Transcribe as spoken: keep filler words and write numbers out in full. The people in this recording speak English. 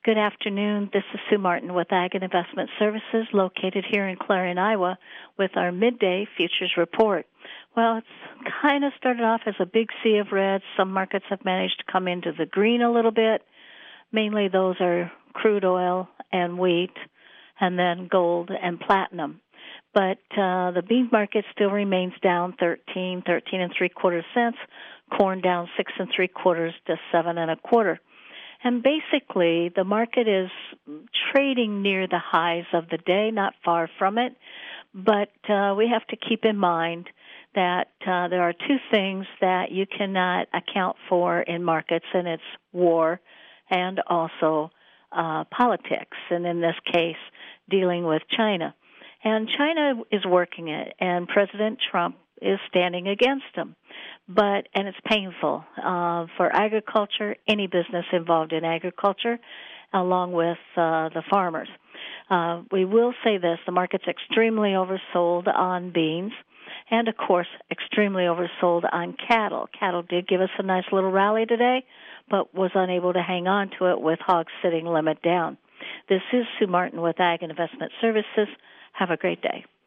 Good afternoon. This is Sue Martin with Ag and Investment Services, located here in Clarion, Iowa, with our midday futures report. Well, it's kind of started off as a big sea of red. Some markets have managed to come into the green a little bit. Mainly those are crude oil and wheat, and then gold and platinum. But uh, the bean market still remains down thirteen, thirteen and three quarters cents. Corn down six and three quarters to seven and a quarter. And basically, the market is trading near the highs of the day, not far from it. But uh, we have to keep in mind that uh, there are two things that you cannot account for in markets, and it's war and also uh, politics, and in this case, dealing with China. And China is working it, and President Trump is standing against them. But, and it's painful uh, for agriculture, any business involved in agriculture, along with uh, the farmers. Uh, we will say this, the market's extremely oversold on beans, and of course, extremely oversold on cattle. Cattle did give us a nice little rally today, but was unable to hang on to it with hogs sitting limit down. This is Sue Martin with Ag and Investment Services. Have a great day.